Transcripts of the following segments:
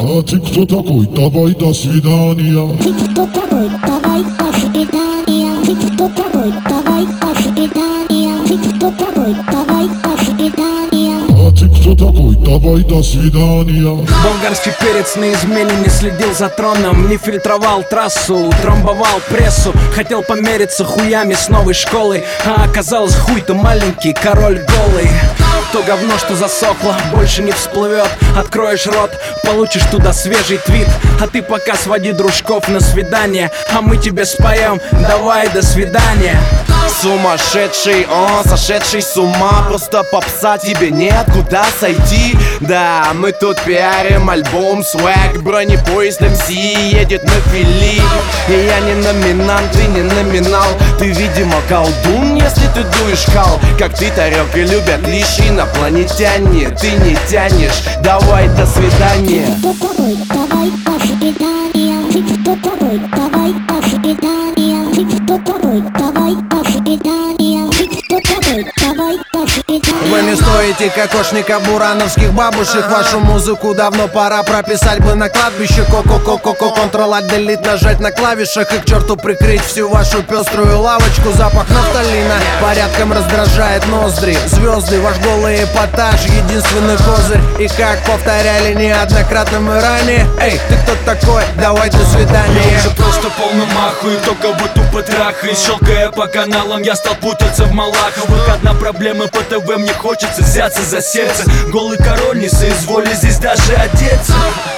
А ты кто такой? Давай до свидания. Ты кто такой? Давай до свидания. Ты кто такой? Давай до свидания. Ты кто такой? Давай до свидания. А ты кто такой? Давай до свидания. Болгарский перец на измене, не следил за троном, не фильтровал трассу, трамбовал прессу. Хотел помериться хуями с новой школой, а оказалось хуй-то маленький, король голый. То говно, что засохло, больше не всплывет. Откроешь рот, получишь туда свежий твит. А ты пока своди дружков на свидание, а мы тебе споем давай до свидания. Сумасшедший, он сошедший с ума. Просто попса, тебе нет куда сойти. Да, мы тут пиарим альбом Swag. Бронепоезд МС едет на фили. И я не номинант, ты не номинал. Ты, видимо, колдун, если ты дуешь кал. Как ты, Тарек, и любят лишь инопланетяне. Ты не тянешь, давай до свидания. Ты кто такой? Давай до свидания. Ты кто такой? Давай до свидания. Ты кто такой? Давай до свидания. Ты кто такой? Давай до свидания. Вы не стоите кокошника бурановских бабушек. Вашу музыку давно пора прописать бы на кладбище. Ко-ко-ко-ко-ко, Ctrl-Alt-Delete нажать на клавишах и к черту прикрыть всю вашу пеструю лавочку. Запах нафталина порядком раздражает ноздри. Звезды, ваш голый эпатаж, единственный козырь. И как повторяли неоднократно мы ранее: эй, ты кто такой? Давай до свидания. Я уже просто полный маху, и кто кого тупо трахает. Щелкая по каналам, я стал путаться в Малаховых. Одна проблема по ТВ, мне хочется взяться за сердце. Голый король не соизволит здесь даже одеться.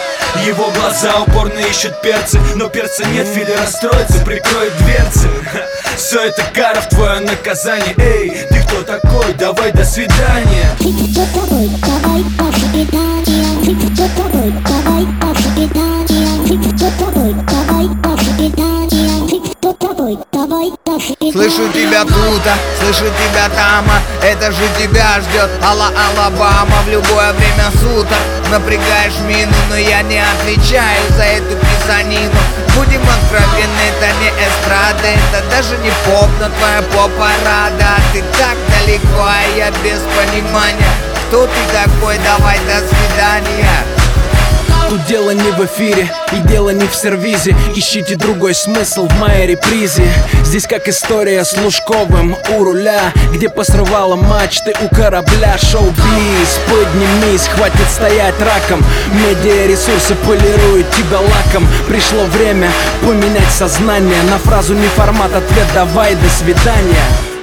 Его глаза упорно ищут перцы, но перца нет, Фили расстроится, прикроет дверцы. Все это кара в твое наказание. Эй, ты кто такой? Давай до свидания. Ты кто такой? Давай до свидания. Ты кто такой? Давай до свидания. Ты кто такой? Давай до свидания. Ты кто такой? Давай до свидания. Слышу тебя тут, слышу тебя там. Это же тебя ждет Алабама в любое время суток. Напрягаешь мину, но я не отвечаю за эту писанину. Будем откровенны, это не эстрада, это даже не поп, но твоя попа рада. Ты так далеко, а я без понимания. Кто ты такой? Давай до свидания. Тут дело не в эфире и дело не в сервизе. Ищите другой смысл в моей репризе. Здесь как история с Лужковым у руля, где посрывала мачты у корабля. Шоу-биз, поднимись, хватит стоять раком. Медиаресурсы полируют тебя лаком. Пришло время поменять сознание. На фразу не формат, ответ давай до свидания.